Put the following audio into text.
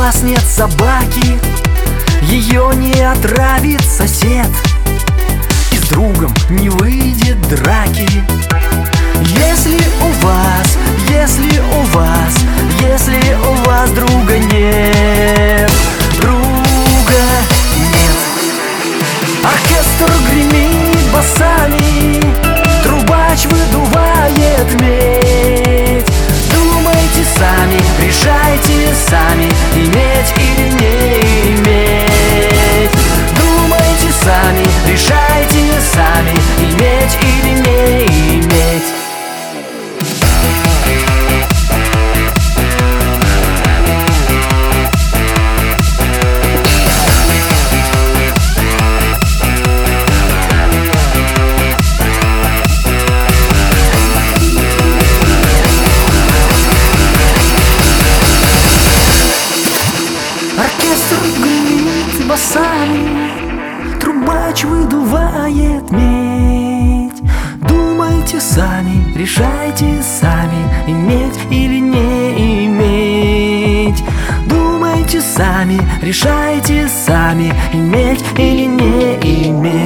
вас нет собаки, ее не отравит сосед, и с другом не выйдет драки. Если у вас друга нет, оркестр гремит басами, трубач выдувает медь. Думайте сами, решайте сами, иметь или не иметь. Думайте сами, решайте сами, иметь или не иметь. Оркестр гремит басами, трубач выдувает медь. Думайте сами, решайте сами, иметь или не иметь. Думайте сами, решайте сами, иметь или не иметь.